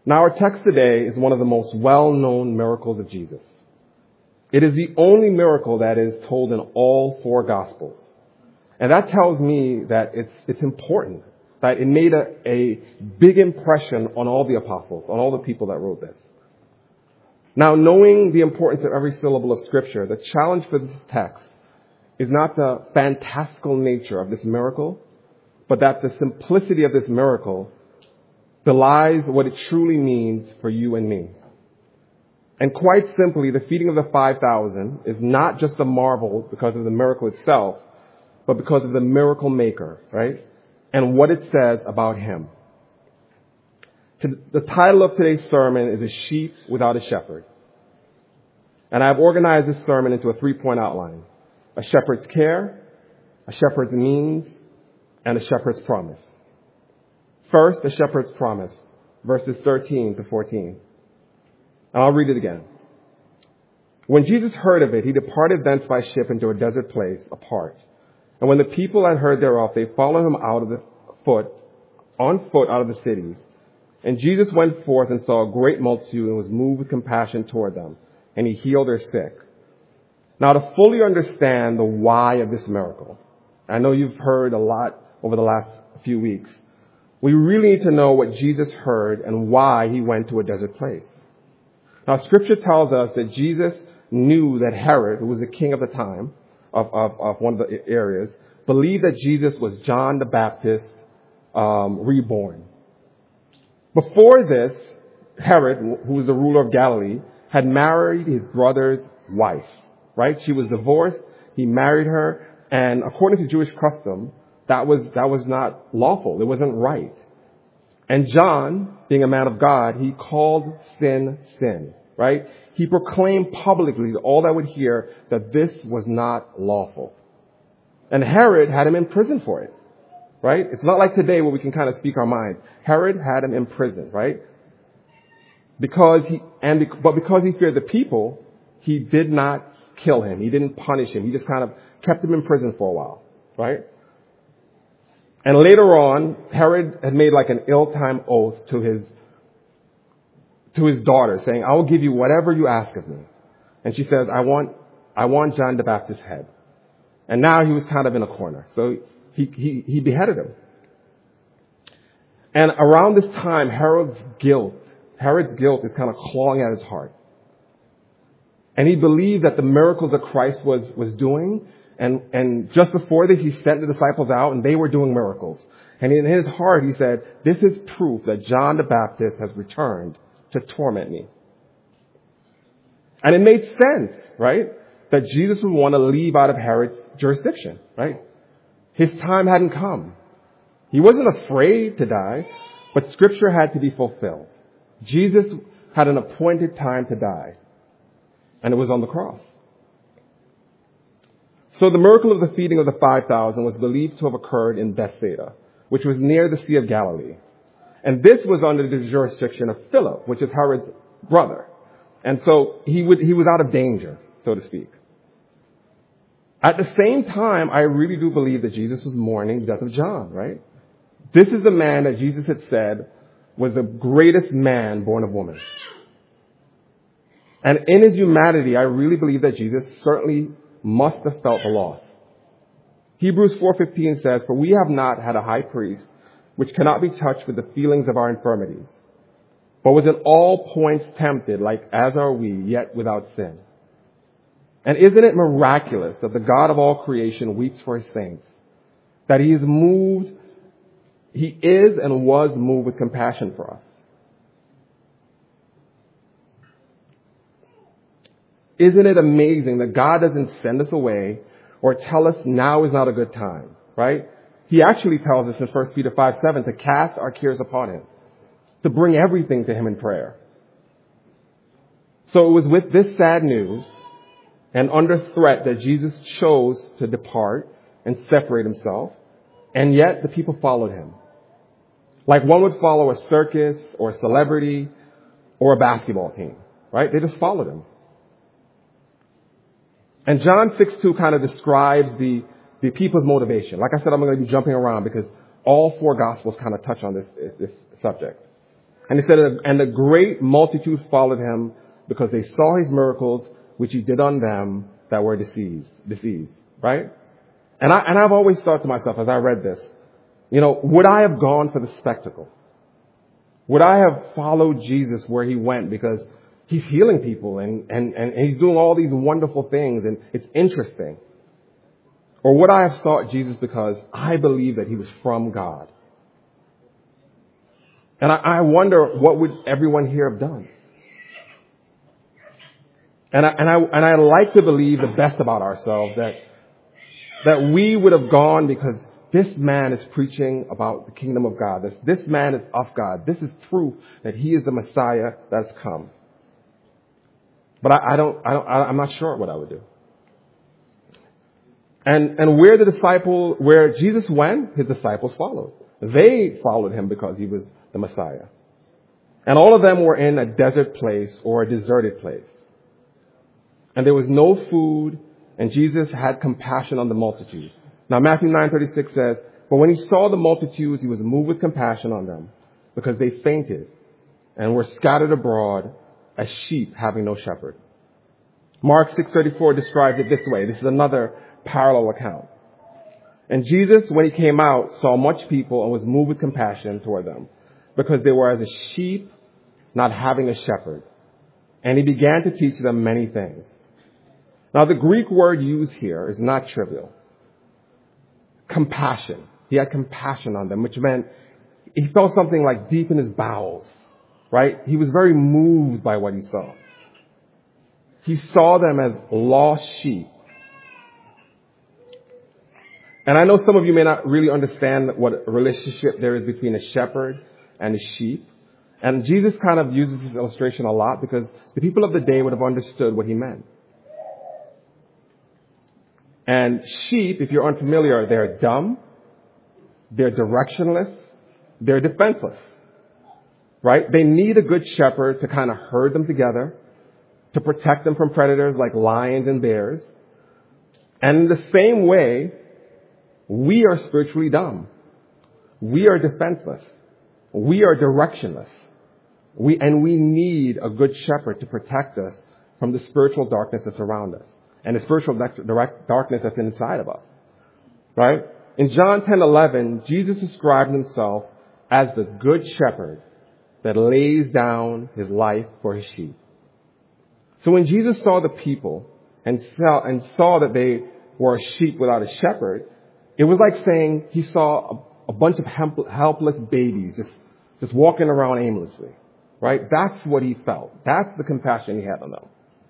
Now, our text today is one of the most well-known miracles of Jesus. It is the only miracle that is told in all four Gospels. And that tells me that it's important, that it made a big impression on all the apostles, on all the people that wrote this. Now, knowing the importance of every syllable of Scripture, the challenge for this text is not the fantastical nature of this miracle, but that the simplicity of this miracle belies what it truly means for you and me. And quite simply, the feeding of the 5,000 is not just a marvel because of the miracle itself, but because of the miracle maker, right? And what it says about him. The title of today's sermon is A Sheep Without a Shepherd. And I've organized this sermon into a 3-point outline. A shepherd's care, a shepherd's means, and a shepherd's promise. First, the shepherd's promise, verses 13 to 14. And I'll read it again. When Jesus heard of it, he departed thence by ship into a desert place apart. And when the people had heard thereof, they followed him on foot out of the cities. And Jesus went forth and saw a great multitude and was moved with compassion toward them. And he healed their sick. Now, to fully understand the why of this miracle, I know you've heard a lot over the last few weeks, we really need to know what Jesus heard and why he went to a desert place. Now, Scripture tells us that Jesus knew that Herod, who was the king of the time, of one of the areas, believed that Jesus was John the Baptist reborn. Before this, Herod, who was the ruler of Galilee, had married his brother's wife, right? She was divorced. He married her. And according to Jewish custom, that was not lawful. It wasn't right. And John, being a man of God, he called sin, sin, right? He proclaimed publicly to all that would hear that this was not lawful. And Herod had him in prison for it, right? It's not like today where we can kind of speak our mind. Herod had him in prison, right? Because he feared the people, he did not kill him. He didn't punish him. He just kind of kept him in prison for a while, right? And later on, Herod had made like an ill-timed oath to his daughter, saying, I will give you whatever you ask of me. And she says, I want John the Baptist's head. And now he was kind of in a corner. So he beheaded him. And around this time, Herod's guilt is kind of clawing at his heart. And he believed that the miracles that Christ was doing, and just before this, he sent the disciples out and they were doing miracles. And in his heart, he said, this is proof that John the Baptist has returned to torment me. And it made sense, right? That Jesus would want to leave out of Herod's jurisdiction, right? His time hadn't come. He wasn't afraid to die, but Scripture had to be fulfilled. Jesus had an appointed time to die, and it was on the cross. So the miracle of the feeding of the 5,000 was believed to have occurred in Bethsaida, which was near the Sea of Galilee. And this was under the jurisdiction of Philip, which is Herod's brother. And so he was out of danger, so to speak. At the same time, I really do believe that Jesus was mourning the death of John, right? This is the man that Jesus had said was the greatest man born of woman. And in his humanity, I really believe that Jesus certainly must have felt the loss. Hebrews 4:15 says, for we have not had a high priest which cannot be touched with the feelings of our infirmities, but was in all points tempted, like as are we, yet without sin. And isn't it miraculous that the God of all creation weeps for his saints? That he is and was moved with compassion for us. Isn't it amazing that God doesn't send us away or tell us now is not a good time, right? He actually tells us in 1 Peter 5:7 to cast our cares upon him, to bring everything to him in prayer. So it was with this sad news and under threat that Jesus chose to depart and separate himself, and yet the people followed him. Like one would follow a circus or a celebrity or a basketball team, right? They just followed him. And John 6:2 kind of describes the people's motivation. Like I said, I'm going to be jumping around because all four Gospels kind of touch on this subject. And he said, and the great multitude followed him because they saw his miracles, which he did on them that were diseased, right? And I've always thought to myself as I read this, would I have gone for the spectacle? Would I have followed Jesus where he went because he's healing people and he's doing all these wonderful things and it's interesting? Or would I have sought Jesus because I believe that he was from God? And I wonder, what would everyone here have done? And I like to believe the best about ourselves, that we would have gone because this man is preaching about the kingdom of God. This man is of God. This is proof that he is the Messiah that's come. But I'm not sure what I would do. And where Jesus went, his disciples followed. They followed him because he was the Messiah. And all of them were in a desert place or a deserted place. And there was no food, and Jesus had compassion on the multitude. Now Matthew 9:36 says, but when he saw the multitudes, he was moved with compassion on them because they fainted and were scattered abroad as sheep having no shepherd. Mark 6:34 describes it this way. This is another parallel account. And Jesus, when he came out, saw much people and was moved with compassion toward them because they were as a sheep not having a shepherd. And he began to teach them many things. Now the Greek word used here is not trivial. Compassion. He had compassion on them, which meant he felt something like deep in his bowels, right? He was very moved by what he saw. He saw them as lost sheep. And I know some of you may not really understand what relationship there is between a shepherd and a sheep. And Jesus kind of uses this illustration a lot because the people of the day would have understood what he meant. And sheep, if you're unfamiliar, they're dumb, they're directionless, they're defenseless, right? They need a good shepherd to kind of herd them together, to protect them from predators like lions and bears. And in the same way, we are spiritually dumb. We are defenseless. We are directionless. We need a good shepherd to protect us from the spiritual darkness that's around us and the spiritual darkness that's inside of us, right? In John 10:11, Jesus described himself as the good shepherd that lays down his life for his sheep. So when Jesus saw the people and saw that they were a sheep without a shepherd, it was like saying he saw a bunch of helpless babies just walking around aimlessly, right? That's what he felt. That's the compassion he had on them.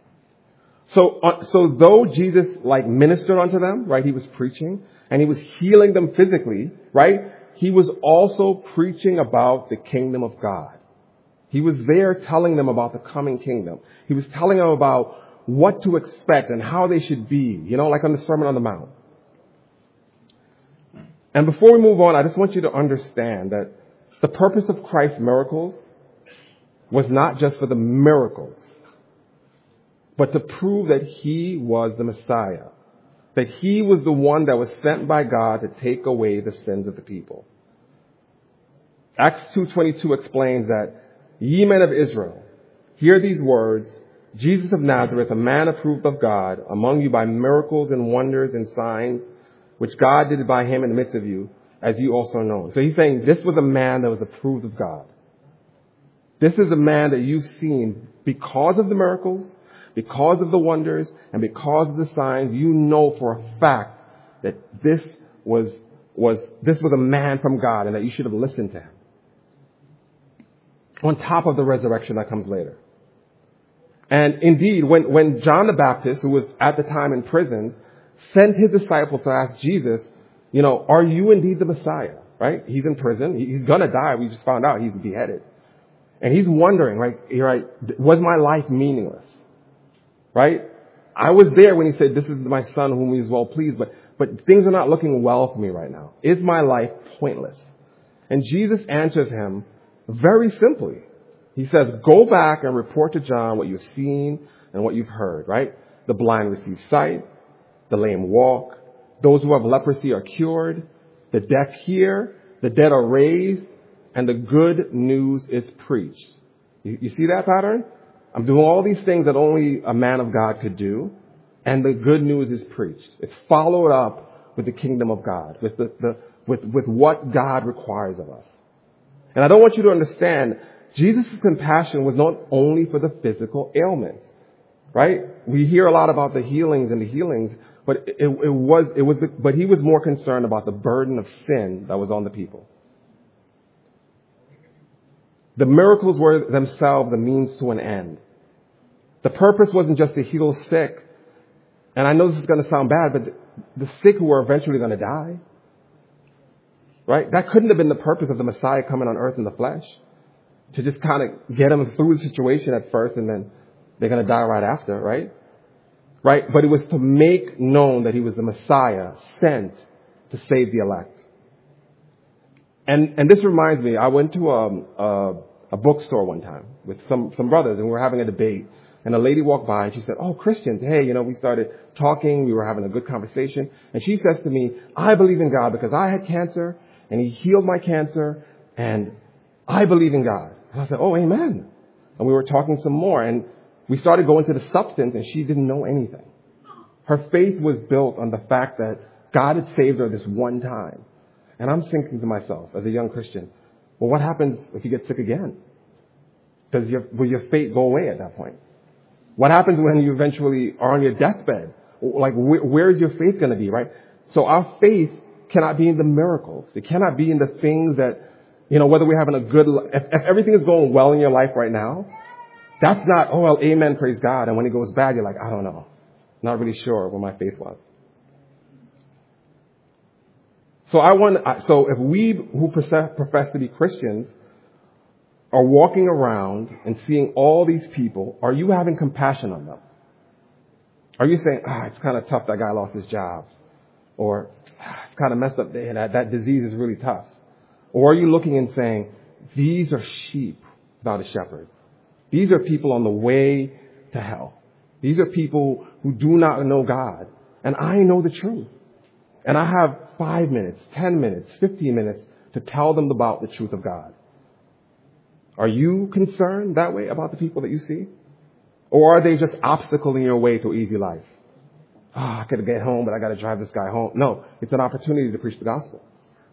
So though Jesus ministered unto them, right? He was preaching and he was healing them physically, right? He was also preaching about the kingdom of God. He was there telling them about the coming kingdom. He was telling them about what to expect and how they should be, like on the Sermon on the Mount. And before we move on, I just want you to understand that the purpose of Christ's miracles was not just for the miracles, but to prove that he was the Messiah, that he was the one that was sent by God to take away the sins of the people. Acts 2:22 explains that, ye men of Israel, hear these words, Jesus of Nazareth, a man approved of God among you by miracles and wonders and signs, which God did by him in the midst of you, as you also know. So he's saying this was a man that was approved of God. This is a man that you've seen because of the miracles, because of the wonders, and because of the signs. You know for a fact that this was a man from God and that you should have listened to him. On top of the resurrection that comes later. And indeed, when John the Baptist, who was at the time in prison, sent his disciples to ask Jesus, are you indeed the Messiah? Right? He's in prison. He's going to die. We just found out he's beheaded. And he's wondering, right, was my life meaningless? Right? I was there when he said, this is my son whom he is well pleased, but things are not looking well for me right now. Is my life pointless? And Jesus answers him very simply. He says, go back and report to John what you've seen and what you've heard, right? The blind receive sight, the lame walk, those who have leprosy are cured, the deaf hear, the dead are raised, and the good news is preached. You see that pattern? I'm doing all these things that only a man of God could do, and the good news is preached. It's followed up with the kingdom of God, with with what God requires of us. And I don't want you to understand, Jesus' compassion was not only for the physical ailments, right? We hear a lot about the healings, but but he was more concerned about the burden of sin that was on the people. The miracles were themselves a means to an end. The purpose wasn't just to heal sick. And I know this is going to sound bad, but the sick who were eventually going to die, right? That couldn't have been the purpose of the Messiah coming on earth in the flesh, to just kind of get them through the situation at first and then they're going to die right after, right? Right? But it was to make known that he was the Messiah sent to save the elect. And this reminds me, I went to a bookstore one time with some brothers, and we were having a debate. And a lady walked by and she said, "Oh, Christians, hey, we started talking. We were having a good conversation." And she says to me, "I believe in God because I had cancer and he healed my cancer and I believe in God." And I said, "Oh, amen." And we were talking some more and we started going to the substance, and she didn't know anything. Her faith was built on the fact that God had saved her this one time. And I'm thinking to myself, as a young Christian, well, what happens if you get sick again? Will your faith go away at that point? What happens when you eventually are on your deathbed? Like, where's your faith going to be, right? So our faith cannot be in the miracles. It cannot be in the things that, whether we're having a good, if everything is going well in your life right now, that's not, oh, well, amen, praise God. And when it goes bad, you're like, I don't know. Not really sure where my faith was. So if we who profess to be Christians are walking around and seeing all these people, are you having compassion on them? Are you saying, it's kind of tough that guy lost his job? Or, it's kind of messed up that disease is really tough? Or are you looking and saying, these are sheep without a shepherd? These are people on the way to hell. These are people who do not know God. And I know the truth. And I have 5 minutes, 10 minutes, 15 minutes to tell them about the truth of God. Are you concerned that way about the people that you see? Or are they just obstacling your way to easy life? I could get home, but I got to drive this guy home. No, it's an opportunity to preach the gospel.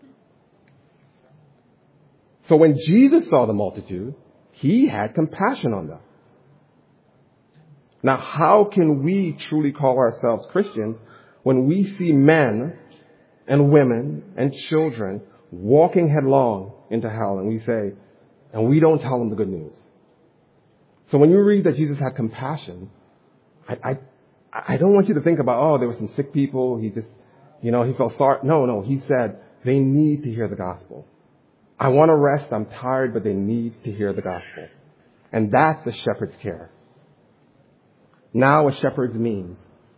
So when Jesus saw the multitude, he had compassion on them. Now, how can we truly call ourselves Christians when we see men and women and children walking headlong into hell, and we don't tell them the good news? So when you read that Jesus had compassion, I don't want you to think about, there were some sick people, he just, he felt sorry. No, he said they need to hear the gospel. I want to rest, I'm tired, but they need to hear the gospel. And that's a shepherd's care. Now a shepherd's means.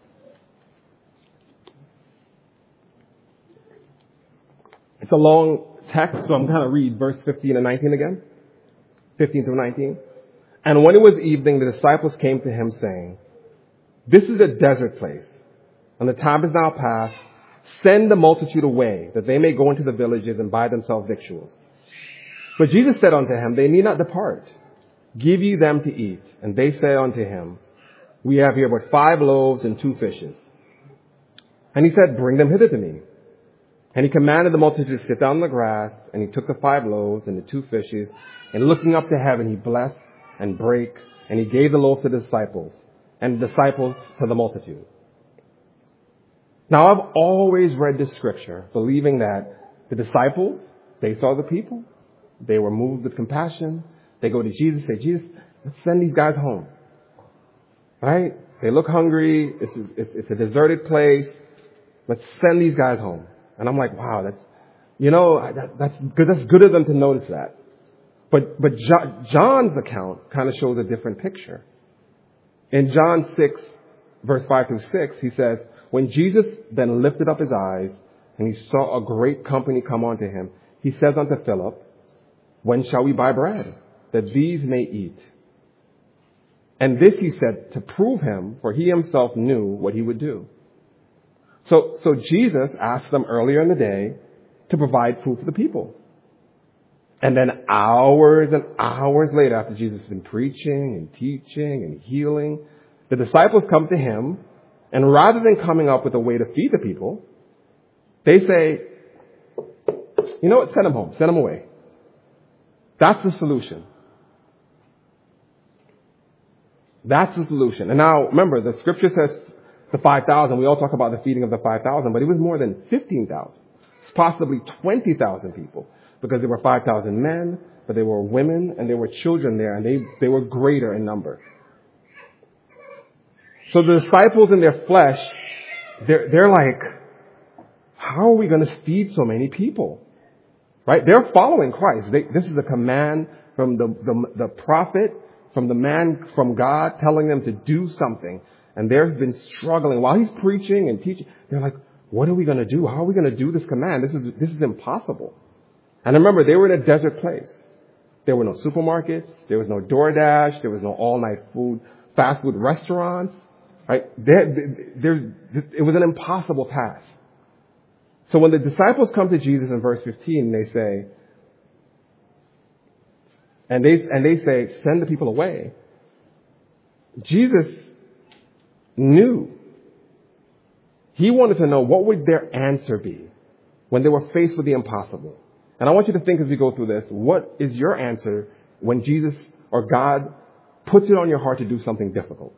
It's a long text, so I'm going to read verse 15 and 19 again. 15 through 19. And when it was evening, the disciples came to him saying, "This is a desert place, and the time is now past. Send the multitude away, that they may go into the villages and buy themselves victuals." But Jesus said unto him, "They need not depart. Give ye them to eat." And they said unto him, "We have here but 5 loaves and 2 fishes. And he said, "Bring them hither to me." And he commanded the multitude to sit down on the grass, and he took the 5 loaves and the 2 fishes, and looking up to heaven, he blessed and brake, and he gave the loaves to the disciples, and the disciples to the multitude. Now, I've always read this scripture believing that the disciples, they saw the people, they were moved with compassion, they go to Jesus, say, "Jesus, let's send these guys home." Right? They look hungry, it's a deserted place, let's send these guys home. And I'm like, wow, that's good. That's good of them to notice that. But John's account kind of shows a different picture. In John 6, verse 5 through 6, he says, "When Jesus then lifted up his eyes and he saw a great company come unto him, he says unto Philip, When shall we buy bread, that these may eat?" And this he said to prove him, for he himself knew what he would do. So Jesus asked them earlier in the day to provide food for the people. And then hours and hours later, after Jesus has been preaching and teaching and healing, the disciples come to him, and rather than coming up with a way to feed the people, they say, you know what, send them home, send them away. That's the solution. That's the solution. And now, remember, the scripture says the 5,000. We all talk about the feeding of the 5,000, but it was more than 15,000. It's possibly 20,000 people, because there were 5,000 men, but there were women and there were children there, and they were greater in number. So the disciples in their flesh, they're like, how are we going to feed so many people? Right? They're following Christ. This is a command from the prophet, from the man from God, telling them to do something. And they've been struggling while he's preaching and teaching. They're like, what are we going to do? How are we going to do this command? This is impossible. And remember, they were in a desert place. There were no supermarkets. There was no DoorDash. There was no all-night food, fast food restaurants. Right? It was an impossible task. So when the disciples come to Jesus in verse 15, they say, and they say, send the people away. Jesus knew. He wanted to know what would their answer be when they were faced with the impossible. And I want you to think as we go through this, what is your answer when Jesus or God puts it on your heart to do something difficult?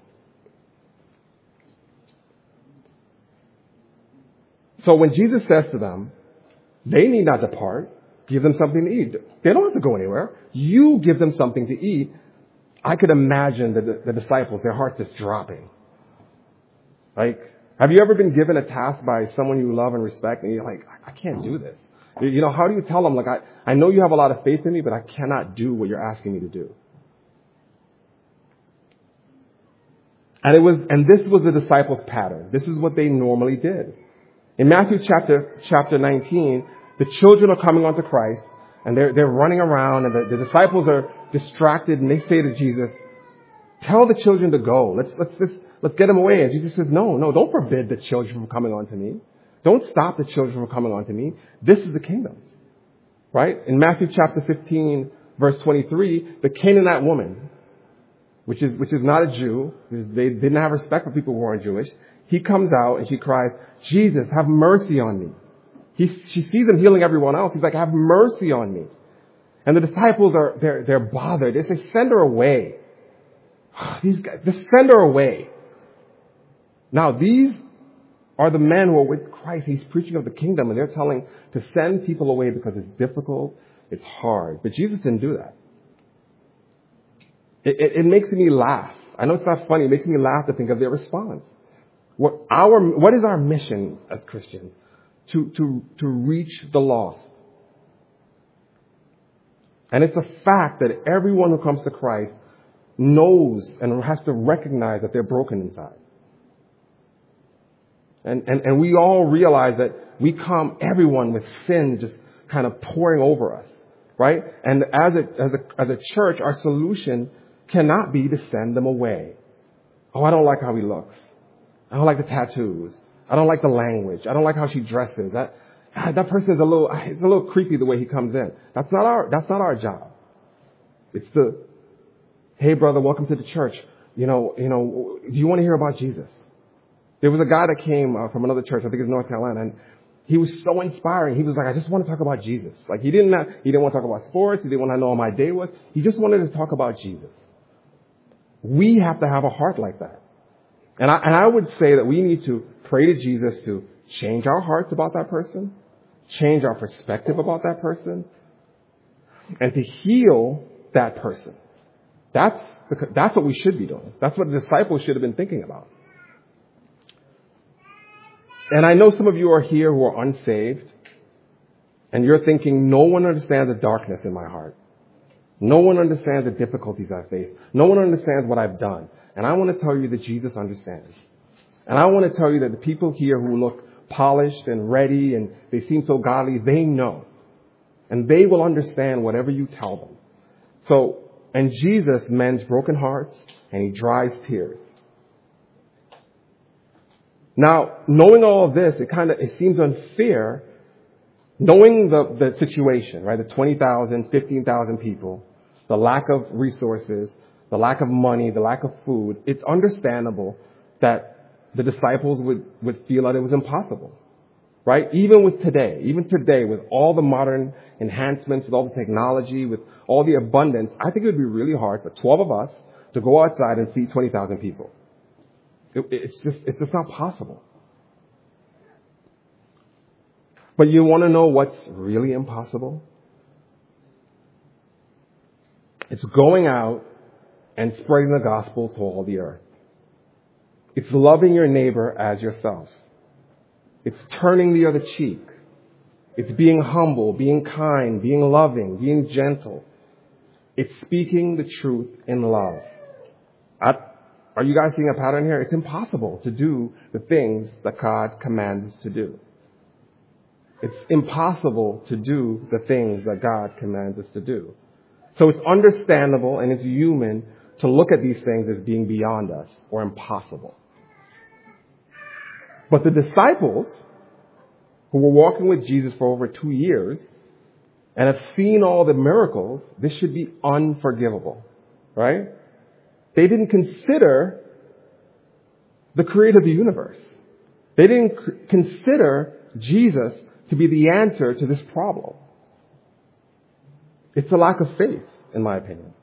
So when Jesus says to them, they need not depart, give them something to eat. They don't have to go anywhere. You give them something to eat. I could imagine the disciples, their hearts just dropping. Like, have you ever been given a task by someone you love and respect, and you're like, I can't do this? You know, how do you tell them, like, I know you have a lot of faith in me, but I cannot do what you're asking me to do? And this was the disciples' pattern. This is what they normally did. In Matthew chapter 19, the children are coming onto Christ, and they're running around, and the disciples are distracted, and they say to Jesus, tell the children to go. Let's get them away. And Jesus says, no, don't forbid the children from coming onto me. Don't stop the children from coming onto me. This is the kingdom. Right? In Matthew chapter 15, verse 23, the Canaanite woman, which is not a Jew, because they didn't have respect for people who weren't Jewish, he comes out and she cries, Jesus, have mercy on me. She sees him healing everyone else. He's like, have mercy on me. And the disciples they're bothered. They say, send her away. These guys, just send her away. Now, these are the men who are with Christ. He's preaching of the kingdom, and they're telling to send people away because it's difficult, it's hard. But Jesus didn't do that. It makes me laugh. I know it's not funny. It makes me laugh to think of their response. What is our mission as Christians? To reach the lost. And it's a fact that everyone who comes to Christ knows and has to recognize that they're broken inside. And we all realize that we come, everyone, with sin just kind of pouring over us, right? And as a church, our solution cannot be to send them away. Oh, I don't like how he looks. I don't like the tattoos. I don't like the language. I don't like how she dresses. That person is a little creepy the way he comes in. That's not our job. It's hey brother, welcome to the church. Do you want to hear about Jesus? There was a guy that came from another church, I think it's North Carolina, and he was so inspiring. He was like, I just want to talk about Jesus. Like he didn't want to talk about sports. He didn't want to know how my day was. He just wanted to talk about Jesus. We have to have a heart like that. And I would say that we need to pray to Jesus to change our hearts about that person, change our perspective about that person, and to heal that person. That's what we should be doing. That's what the disciples should have been thinking about. And I know some of you are here who are unsaved, and you're thinking, no one understands the darkness in my heart. No one understands the difficulties I face. No one understands what I've done. And I want to tell you that Jesus understands. And I want to tell you that the people here who look polished and ready and they seem so godly, they know. And they will understand whatever you tell them. So, and Jesus mends broken hearts and he dries tears. Now, knowing all of this, it seems unfair Knowing the situation, right? The 20,000, 15,000 people, the lack of resources, the lack of money, the lack of food, it's understandable that the disciples would feel that it was impossible, right? Even today, with all the modern enhancements, with all the technology, with all the abundance, I think it would be really hard for 12 of us to go outside and feed 20,000 people. It's just not possible. But you want to know what's really impossible? It's going out and spreading the gospel to all the earth. It's loving your neighbor as yourself. It's turning the other cheek. It's being humble, being kind, being loving, being gentle. It's speaking the truth in love. Are you guys seeing a pattern here? It's impossible to do the things that God commands us to do. It's impossible to do the things that God commands us to do. So it's understandable and it's human to look at these things as being beyond us or impossible. But the disciples who were walking with Jesus for over 2 years and have seen all the miracles, this should be unforgivable, right? They didn't consider the creator of the universe. They didn't consider Jesus to be the answer to this problem. It's a lack of faith, in my opinion.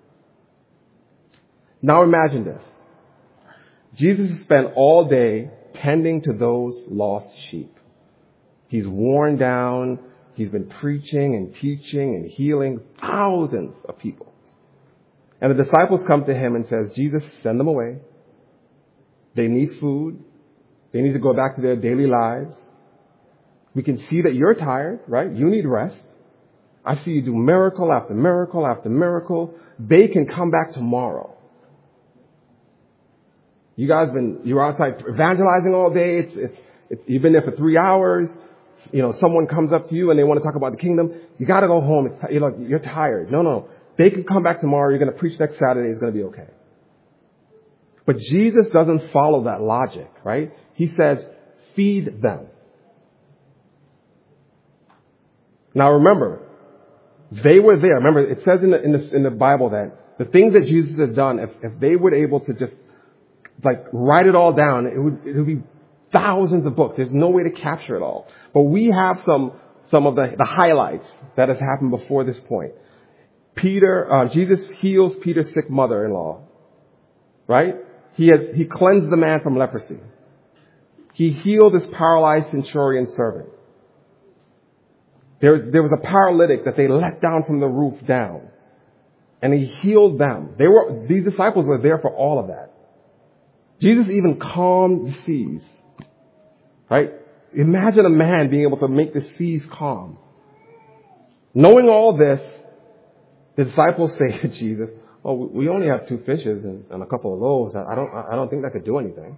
Now imagine this. Jesus has spent all day tending to those lost sheep. He's worn down. He's been preaching and teaching and healing thousands of people. And the disciples come to him and says, Jesus, send them away. They need food. They need to go back to their daily lives. We can see that you're tired, right? You need rest. I see you do miracle after miracle after miracle. They can come back tomorrow. You're outside evangelizing all day. You've been there for 3 hours. Someone comes up to you and they want to talk about the kingdom. You got to go home. You're tired. No. They can come back tomorrow. You're going to preach next Saturday. It's going to be okay. But Jesus doesn't follow that logic, right? He says, feed them. Now remember, they were there. Remember, it says in the Bible that the things that Jesus has done, if they were able to just write it all down, it would be thousands of books. There's no way to capture it all. But we have some of the highlights that has happened before this point. Jesus heals Peter's sick mother-in-law, right? He cleansed the man from leprosy. He healed his paralyzed centurion servant. There was a paralytic that they let down from the roof down. And he healed them. These disciples were there for all of that. Jesus even calmed the seas. Right? Imagine a man being able to make the seas calm. Knowing all this, the disciples say to Jesus, "Oh, we only have 2 fishes and a couple of loaves. I don't think that could do anything."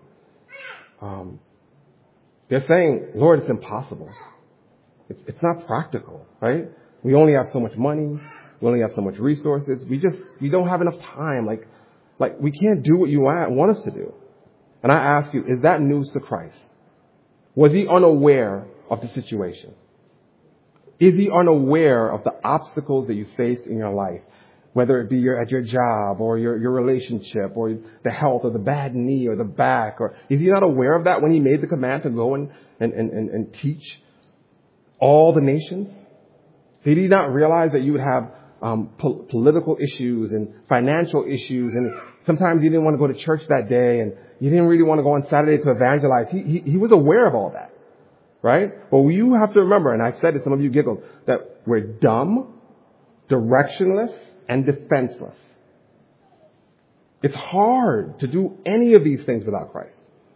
They're saying, "Lord, it's impossible. It's not practical, right? We only have so much money. We only have so much resources. We don't have enough time. Like we can't do what you want us to do." And I ask you, is that news to Christ? Was he unaware of the situation? Is he unaware of the obstacles that you face in your life? Whether it be at your job or your relationship or the health or the bad knee or the back, or is he not aware of that when he made the command to go and teach all the nations? Did he not realize that you would have political issues and financial issues, and sometimes you didn't want to go to church that day and you didn't really want to go on Saturday to evangelize? He was aware of all that, right? But you have to remember, and I said it, some of you giggled, that we're dumb, directionless, and defenseless. It's hard to do any of these things without Christ.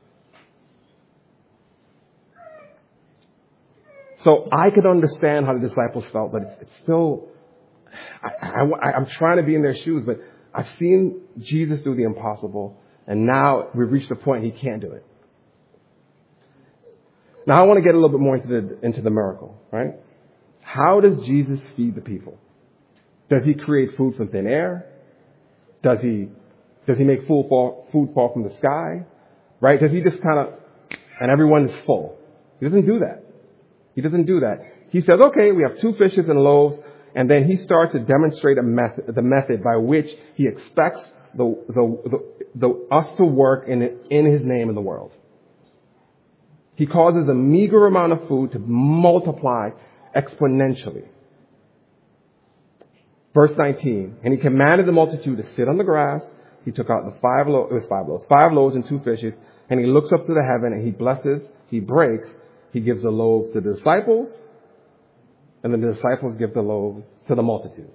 So I could understand how the disciples felt, but it's still, I'm trying to be in their shoes, but I've seen Jesus do the impossible, and now we've reached the point he can't do it. Now I want to get a little bit more into the miracle, right? How does Jesus feed the people? Does he create food from thin air? Does he make food fall from the sky? Right? Does he just and everyone is full? He doesn't do that. He he says, okay, we have 2 fishes and loaves. And then he starts to demonstrate the method by which he expects us to work in his name in the world. He causes a meager amount of food to multiply exponentially. Verse 19, and he commanded the multitude to sit on the grass. He took out the 5 loaves and 2 fishes, and he looks up to the heaven and he blesses, he breaks, he gives the loaves to the disciples, and then the disciples give the loaves to the multitude.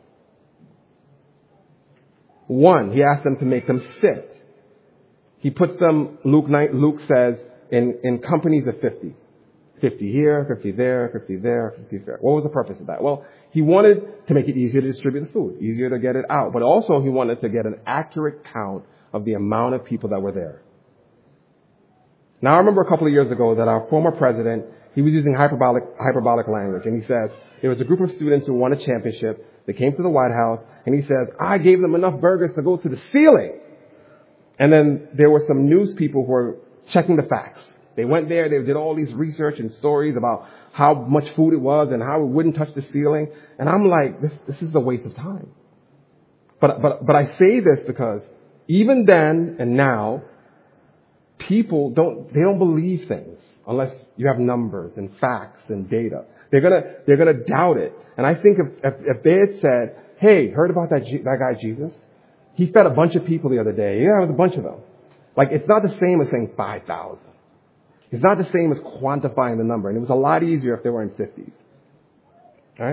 1, he asked them to make them sit. He puts them, Luke says, in companies of 50. 50 here, 50 there, 50 there, 50 there. What was the purpose of that? Well, he wanted to make it easier to distribute the food, easier to get it out. But also he wanted to get an accurate count of the amount of people that were there. Now, I remember a couple of years ago that our former president, he was using hyperbolic language. And he says, there was a group of students who won a championship. They came to the White House. And he says, I gave them enough burgers to go to the ceiling. And then there were some news people who were checking the facts. They went there, they did all these research and stories about how much food it was and how it wouldn't touch the ceiling. And I'm like, this is a waste of time. But I say this because even then and now, people don't believe things unless you have numbers and facts and data. They're gonna doubt it. And I think if they had said, hey, heard about that guy Jesus? He fed a bunch of people the other day. Yeah, it was a bunch of them. Like, it's not the same as saying 5,000. It's not the same as quantifying the number. And it was a lot easier if they were in 50s. Right?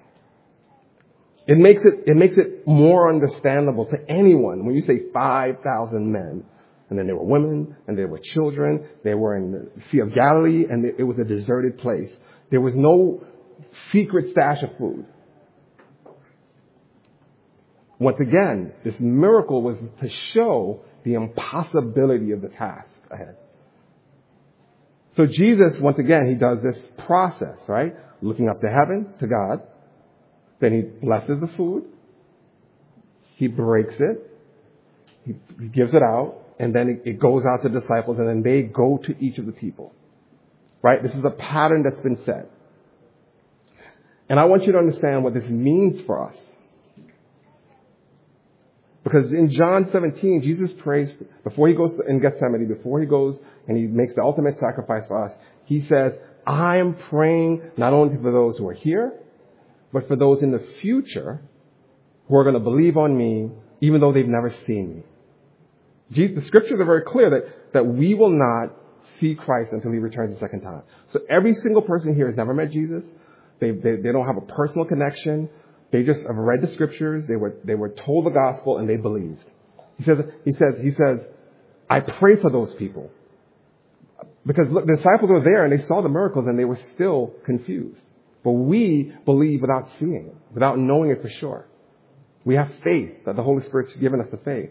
It makes it more understandable to anyone when you say 5,000 men. And then there were women, and there were children. They were in the Sea of Galilee, and it was a deserted place. There was no secret stash of food. Once again, this miracle was to show the impossibility of the task ahead. So Jesus, once again, he does this process, right? Looking up to heaven, to God. Then he blesses the food. He breaks it. He gives it out. And then it goes out to the disciples, and then they go to each of the people. Right? This is a pattern that's been set. And I want you to understand what this means for us. Because in John 17, Jesus prays, before he goes in Gethsemane, before he goes and he makes the ultimate sacrifice for us, he says, I am praying not only for those who are here, but for those in the future who are going to believe on me, even though they've never seen me. The scriptures are very clear that we will not see Christ until he returns the second time. So every single person here has never met Jesus. They don't have a personal connection. They just have read the scriptures. They were told the gospel and they believed. He says, I pray for those people. Because look, the disciples were there and they saw the miracles and they were still confused. But we believe without seeing it, without knowing it for sure. We have faith that the Holy Spirit's given us the faith.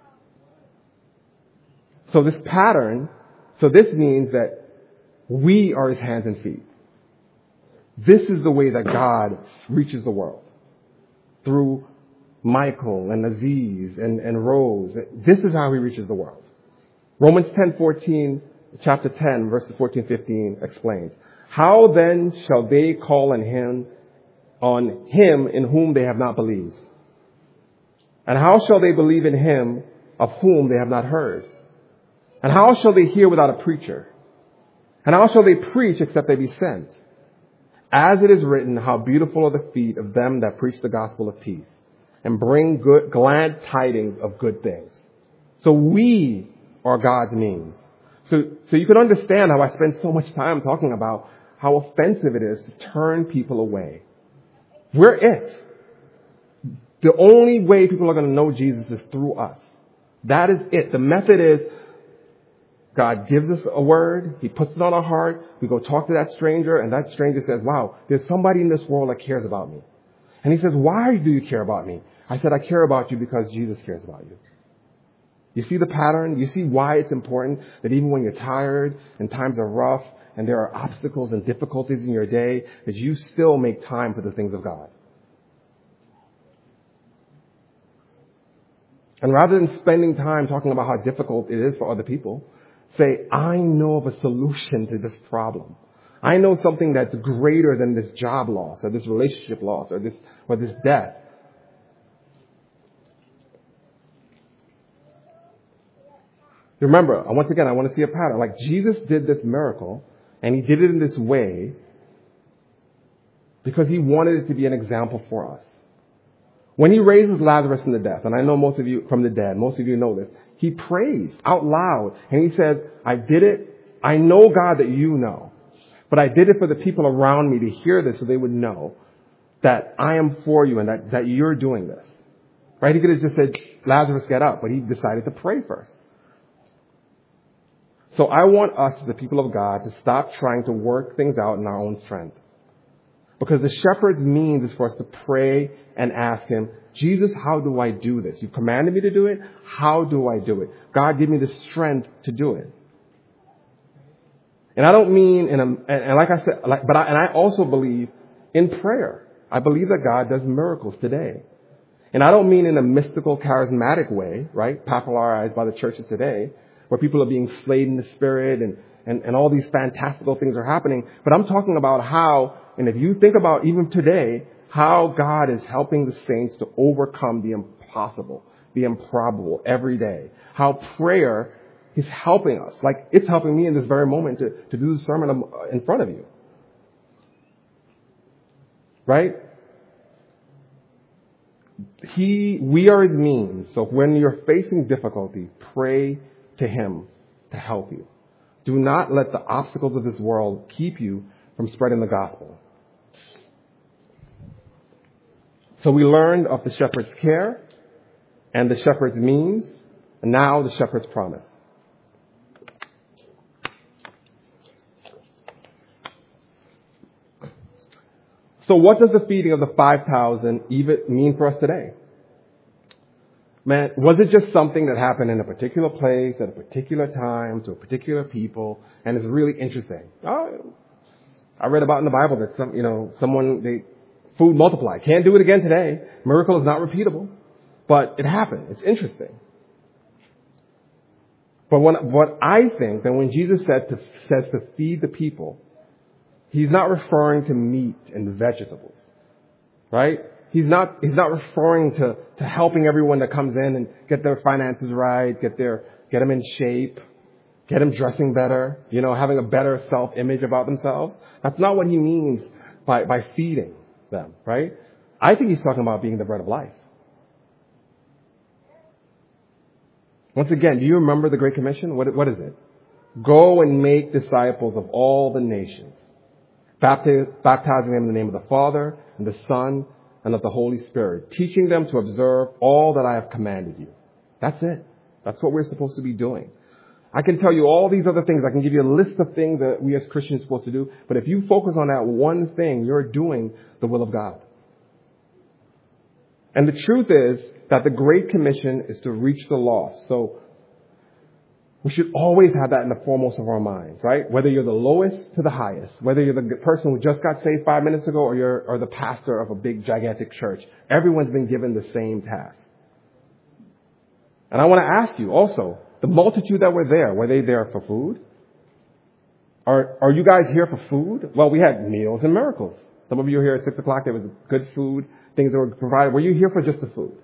So this means that we are his hands and feet. This is the way that God reaches the world. Through Michael and Aziz and Rose. This is how he reaches the world. Romans 10:14, chapter 10, verses 14-15 explains. How then shall they call on him in whom they have not believed? And how shall they believe in him of whom they have not heard? And how shall they hear without a preacher? And how shall they preach except they be sent? As it is written, how beautiful are the feet of them that preach the gospel of peace and bring glad tidings of good things. So we are God's means. So you can understand how I spend so much time talking about how offensive it is to turn people away. We're it. The only way people are going to know Jesus is through us. That is it. The method is God gives us a word. He puts it on our heart. We go talk to that stranger, and that stranger says, wow, there's somebody in this world that cares about me. And he says, why do you care about me? I said, I care about you because Jesus cares about you. You see the pattern? You see why it's important that even when you're tired and times are rough and there are obstacles and difficulties in your day, that you still make time for the things of God. And rather than spending time talking about how difficult it is for other people, say, I know of a solution to this problem. I know something that's greater than this job loss or this relationship loss or this death. Remember, once again, I want to see a pattern. Like Jesus did this miracle, and he did it in this way because he wanted it to be an example for us. When he raises Lazarus from the death, and I know most of you from the dead, most of you know this, he prays out loud, and he says, I did it. I know, God, that you know, but I did it for the people around me to hear this so they would know that I am for you and that you're doing this. Right? He could have just said, Lazarus, get up, but he decided to pray first. So I want us, the people of God, to stop trying to work things out in our own strength. Because the shepherd's means is for us to pray and ask him, Jesus, how do I do this? You've commanded me to do it. How do I do it? God, give me the strength to do it. And I don't mean, and like I said, and I also believe in prayer. I believe that God does miracles today. And I don't mean in a mystical, charismatic way, right? Popularized by the churches today, where people are being slayed in the spirit and all these fantastical things are happening. But I'm talking about how, and if you think about even today, how God is helping the saints to overcome the impossible, the improbable every day. How prayer is helping us. Like it's helping me in this very moment to do the sermon in front of you. Right? We are his means. So when you're facing difficulty, pray to him to help you. Do not let the obstacles of this world keep you from spreading the gospel. So we learned of the shepherd's care and the shepherd's means, and now the shepherd's promise. So what does the feeding of the 5,000 even mean for us today? Man, was it just something that happened in a particular place, at a particular time, to a particular people, and it's really interesting? I read about in the Bible that food multiplied. Can't do it again today. Miracle is not repeatable, but it happened. It's interesting. But what I think that when Jesus says to feed the people, he's not referring to meat and vegetables, right? He's not referring to helping everyone that comes in and get their finances right, get them in shape, get them dressing better, having a better self-image about themselves. That's not what he means by feeding them, right? I think he's talking about being the bread of life. Once again, do you remember the Great Commission? What is it? Go and make disciples of all the nations, baptizing them in the name of the Father and the Son and of the Holy Spirit, teaching them to observe all that I have commanded you. That's it. That's what we're supposed to be doing. I can tell you all these other things. I can give you a list of things that we as Christians are supposed to do. But if you focus on that one thing, you're doing the will of God. And the truth is that the Great Commission is to reach the lost. So we should always have that in the foremost of our minds, right? Whether you're the lowest to the highest, whether you're the person who just got saved 5 minutes ago or the pastor of a big, gigantic church, everyone's been given the same task. And I want to ask you also, the multitude that were they there for food? Are you guys here for food? Well, we had meals and miracles. Some of you were here at 6 o'clock. There was good food, things that were provided. Were you here for just the food?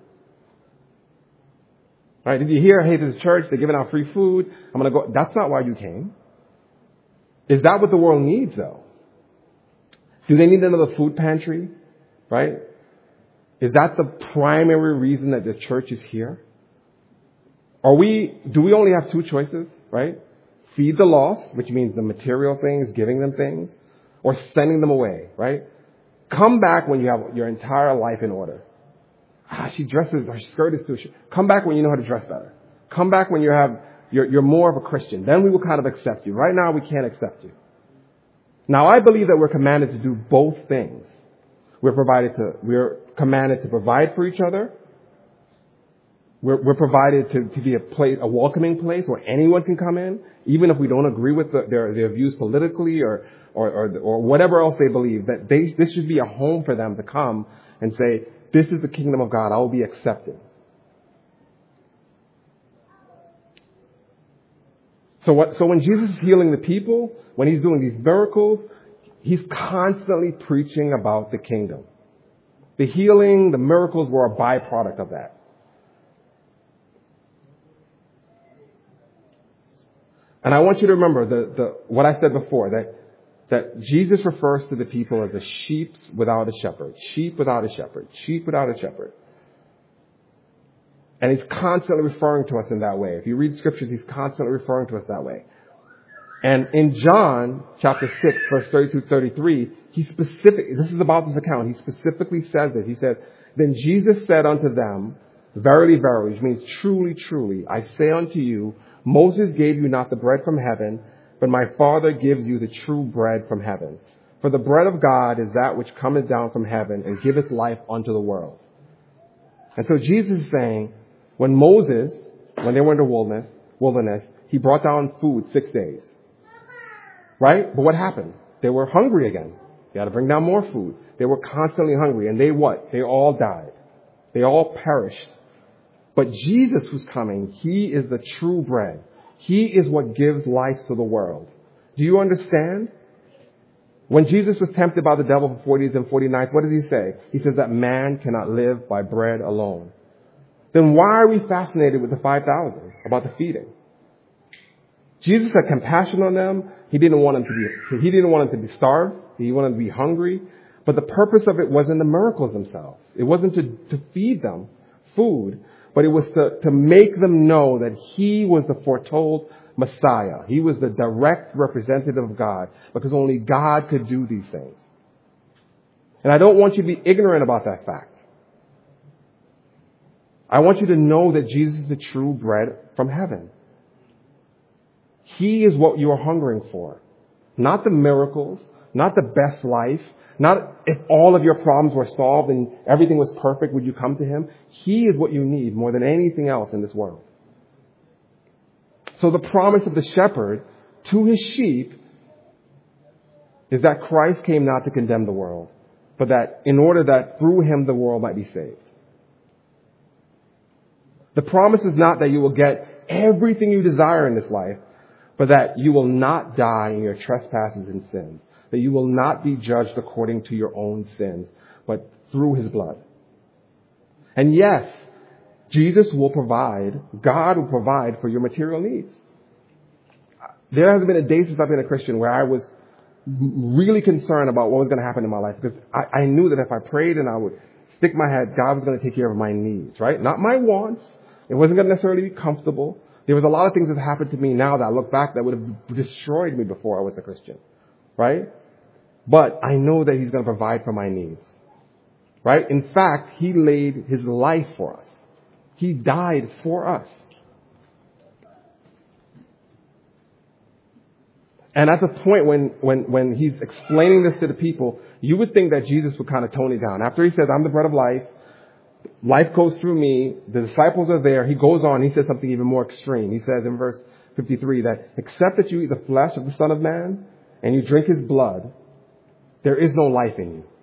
Right? Did you hear, hey, to the church, they're giving out free food. I'm going to go. That's not why you came. Is that what the world needs, though? Do they need another food pantry? Right? Is that the primary reason that the church is here? Do we only have two choices, right? Feed the lost, which means the material things, giving them things, or sending them away, right? Come back when you have your entire life in order. She dresses, her skirt is too short. Come back when you know how to dress better. Come back when you're more of a Christian. Then we will kind of accept you. Right now, we can't accept you. Now, I believe that we're commanded to do both things. We're commanded to provide for each other. We're provided to be a welcoming place where anyone can come in, even if we don't agree with their views politically or whatever else they believe. That this should be a home for them to come and say, "This is the kingdom of God. I will be accepted." So when Jesus is healing the people, when he's doing these miracles, He's constantly preaching about the kingdom. The healing, the miracles were a byproduct of that. And I want you to remember what I said before, that Jesus refers to the people as the sheep without a shepherd. Sheep without a shepherd. Sheep without a shepherd. And he's constantly referring to us in that way. If you read scriptures, he's constantly referring to us that way. And in John chapter 6, verse 32-33, this is about this account. He specifically says this. He said, "Then Jesus said unto them, Verily, verily," which means truly, truly, "I say unto you, Moses gave you not the bread from heaven, but my Father gives you the true bread from heaven. For the bread of God is that which cometh down from heaven and giveth life unto the world." And so Jesus is saying, when they were in the wilderness, he brought down food 6 days. Right? But what happened? They were hungry again. They had to bring down more food. They were constantly hungry. And they what? They all died. They all perished. But Jesus was coming. He is the true bread. He is what gives life to the world. Do you understand? When Jesus was tempted by the devil for 40 days and 40 nights, what does he say? He says that man cannot live by bread alone. Then why are we fascinated with the 5,000, about the feeding? Jesus had compassion on them. He didn't want them to be starved. He wanted them to be hungry. But the purpose of it wasn't the miracles themselves. It wasn't to feed them food, but it was to make them know that he was the foretold Messiah. He was the direct representative of God, because only God could do these things. And I don't want you to be ignorant about that fact. I want you to know that Jesus is the true bread from heaven. He is what you are hungering for. Not the miracles, not the best life, not if all of your problems were solved and everything was perfect, would you come to him? He is what you need more than anything else in this world. So the promise of the shepherd to his sheep is that Christ came not to condemn the world, but that in order that through him the world might be saved. The promise is not that you will get everything you desire in this life, but that you will not die in your trespasses and sins, that you will not be judged according to your own sins, but through his blood. And yes, Jesus will provide, God will provide for your material needs. There hasn't been a day since I've been a Christian where I was really concerned about what was going to happen in my life, because I knew that if I prayed and I would stick my head, God was going to take care of my needs, right? Not my wants. It wasn't going to necessarily be comfortable. There was a lot of things that happened to me now that I look back that would have destroyed me before I was a Christian, right? But I know that he's going to provide for my needs, right? In fact, he laid his life for us. He died for us. And at the point when he's explaining this to the people, you would think that Jesus would kind of tone it down. After he says, "I'm the bread of life. Life goes through me." The disciples are there. He goes on. He says something even more extreme. He says in verse 53 that except that you eat the flesh of the Son of Man and you drink his blood, there is no life in you.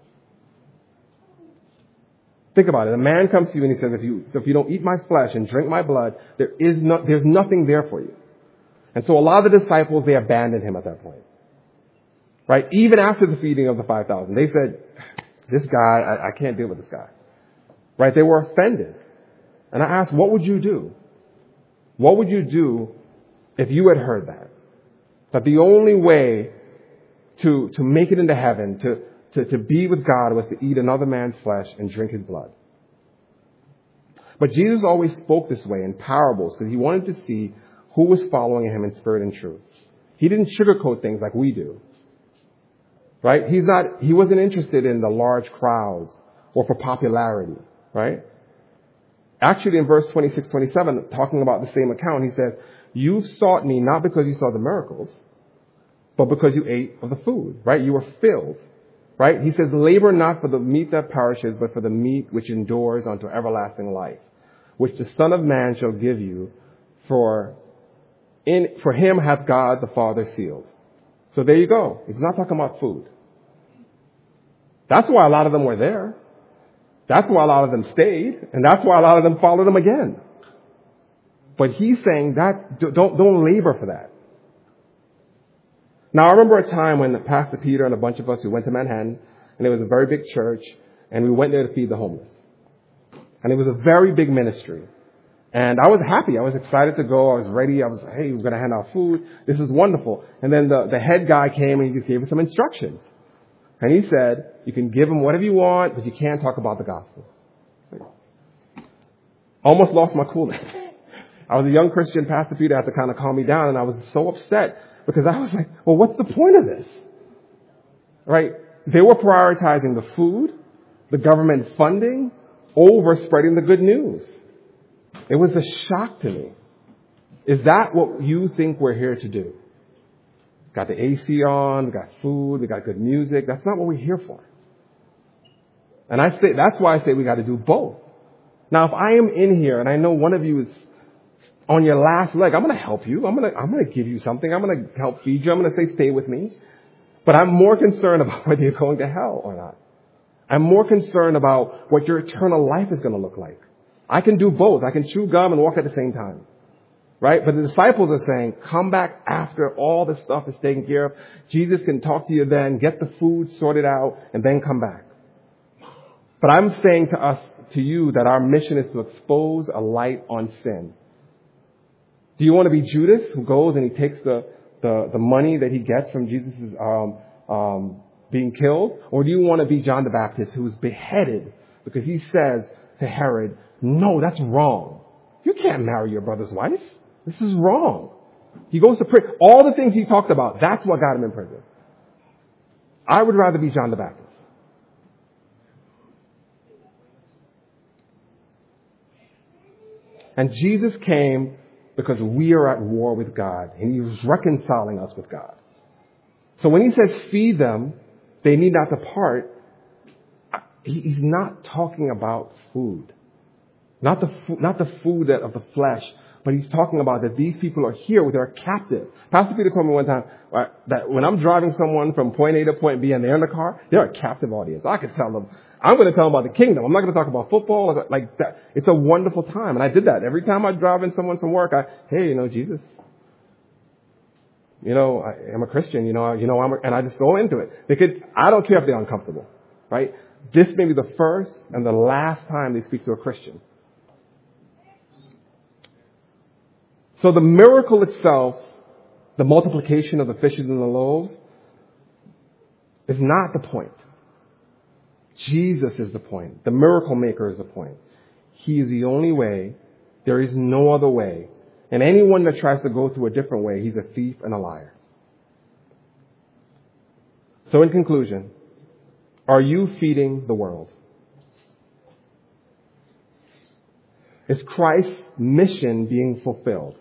Think about it. A man comes to you and he says, if you don't eat my flesh and drink my blood, there's nothing there for you. And so a lot of the disciples, they abandoned him at that point. Right? Even after the feeding of the 5,000, they said, "This guy, I can't deal with this guy." Right? They were offended. And I asked, what would you do? What would you do if you had heard that? That the only way to make it into heaven, to be with God, was to eat another man's flesh and drink his blood. But Jesus always spoke this way in parables because he wanted to see who was following him in spirit and truth. He didn't sugarcoat things like we do. Right? He wasn't interested in the large crowds or for popularity. Right? Actually, in verse 26-27, talking about the same account, he says, "You sought me not because you saw the miracles, but because you ate of the food." Right? You were filled. Right? He says, "Labor not for the meat that perishes, but for the meat which endures unto everlasting life, which the Son of Man shall give you, for him hath God the Father sealed." So there you go. It's not talking about food. That's why a lot of them were there. That's why a lot of them stayed. And that's why a lot of them followed him again. But he's saying that don't labor for that. Now, I remember a time when Pastor Peter and a bunch of us, we went to Manhattan, and it was a very big church, and we went there to feed the homeless. And it was a very big ministry. And I was happy. I was excited to go. I was ready. I was, hey, we're going to hand out food. This is wonderful. And then the head guy came and he just gave us some instructions. And he said, you can give them whatever you want, but you can't talk about the gospel. Almost lost my coolness. I was a young Christian. Pastor Peter had to kind of calm me down, and I was so upset because I was like, well, what's the point of this? Right? They were prioritizing the food, the government funding, over spreading the good news. It was a shock to me. Is that what you think we're here to do? Got the AC on, we got food, we got good music. That's not what we're here for. And that's why I say we got to do both. Now, if I am in here and I know one of you is on your last leg, I'm going to help you. I'm going to give you something. I'm going to help feed you. I'm going to say, stay with me. But I'm more concerned about whether you're going to hell or not. I'm more concerned about what your eternal life is going to look like. I can do both. I can chew gum and walk at the same time. Right? But the disciples are saying, come back after all this stuff is taken care of. Jesus can talk to you then, get the food sorted out, and then come back. But I'm saying to you that our mission is to expose a light on sin. Do you want to be Judas, who goes and he takes the money that he gets from Jesus' being killed? Or do you want to be John the Baptist, who was beheaded because he says to Herod, no, that's wrong. You can't marry your brother's wife. This is wrong. He goes to prison. All the things he talked about, that's what got him in prison. I would rather be John the Baptist. And Jesus came because we are at war with God, and he was reconciling us with God. So when he says feed them, they need not depart, he's not talking about food. Not the food of the flesh, but he's talking about that these people are here, they're captive. Pastor Peter told me one time that when I'm driving someone from point A to point B and they're in the car, they're a captive audience. I could tell them, I'm going to tell them about the kingdom. I'm not going to talk about football like that. It's a wonderful time. And I did that. Every time I drive in someone from work, hey, Jesus, I'm a Christian, and I just go into it. I don't care if they're uncomfortable, right? This may be the first and the last time they speak to a Christian. So the miracle itself, the multiplication of the fishes and the loaves, is not the point. Jesus is the point. The miracle maker is the point. He is the only way. There is no other way. And anyone that tries to go through a different way, he's a thief and a liar. So in conclusion, are you feeding the world? Is Christ's mission being fulfilled?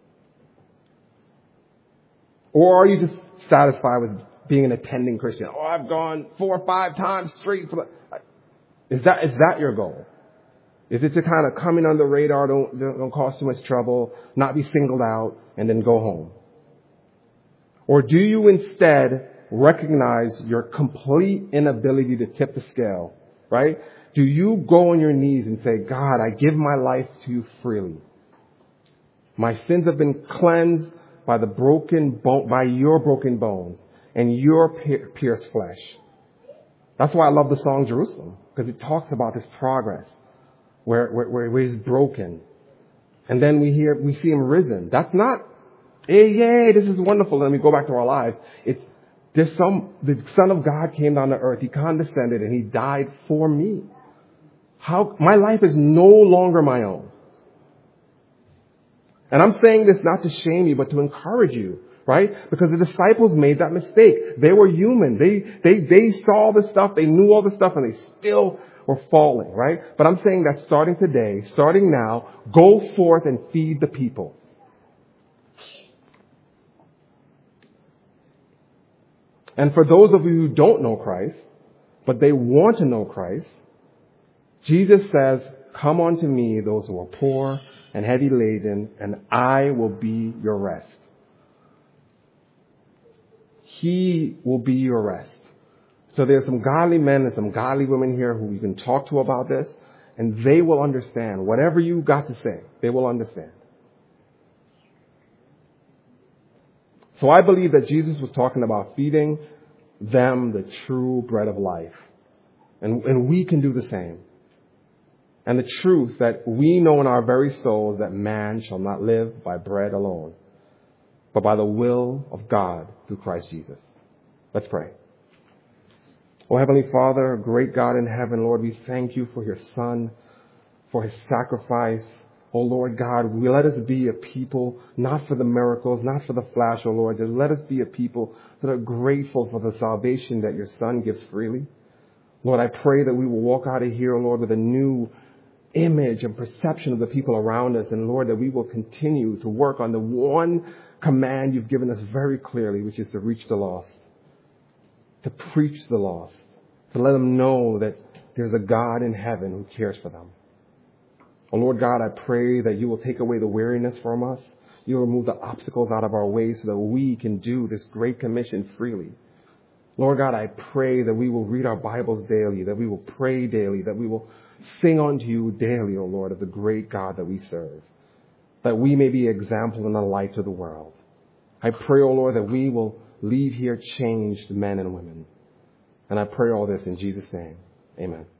Or are you just satisfied with being an attending Christian? Oh, I've gone 4 or 5 times straight. Is that your goal? Is it to kind of come in on the radar, don't cause too much trouble, not be singled out, and then go home? Or do you instead recognize your complete inability to tip the scale, right? Do you go on your knees and say, God, I give my life to you freely. My sins have been cleansed by by your broken bones and your pierced flesh. That's why I love the song Jerusalem, because it talks about this progress where he's broken. And then we see him risen. That's not, hey, yay, this is wonderful. And we go back to our lives. The Son of God came down to earth. He condescended and he died for me. My life is no longer my own. And I'm saying this not to shame you, but to encourage you, right? Because the disciples made that mistake. They were human. They saw the stuff, they knew all the stuff, and they still were falling, right? But I'm saying that starting today, starting now, go forth and feed the people. And for those of you who don't know Christ, but they want to know Christ, Jesus says, come unto me, those who are poor and heavy laden, and I will be your rest. He will be your rest. So there's some godly men and some godly women here who you can talk to about this, and they will understand. Whatever you got to say, they will understand. So I believe that Jesus was talking about feeding them the true bread of life. And we can do the same. And the truth that we know in our very souls that man shall not live by bread alone, but by the will of God through Christ Jesus. Let's pray. Oh, Heavenly Father, great God in heaven, Lord, we thank you for your Son, for his sacrifice. Oh, Lord God, let us be a people, not for the miracles, not for the flash, oh, Lord. Just let us be a people that are grateful for the salvation that your Son gives freely. Lord, I pray that we will walk out of here, oh, Lord, with a new image and perception of the people around us. And Lord, that we will continue to work on the one command you've given us very clearly, which is to reach the lost, to preach the lost, to let them know that there's a God in heaven who cares for them. Oh Lord God, I pray that you will take away the weariness from us. You will remove the obstacles out of our way so that we can do this great commission freely. Lord God, I pray that we will read our Bibles daily, that we will pray daily, that we will sing unto you daily, O Lord, of the great God that we serve, that we may be example and a light to the world. I pray, O Lord, that we will leave here changed men and women. And I pray all this in Jesus' name. Amen.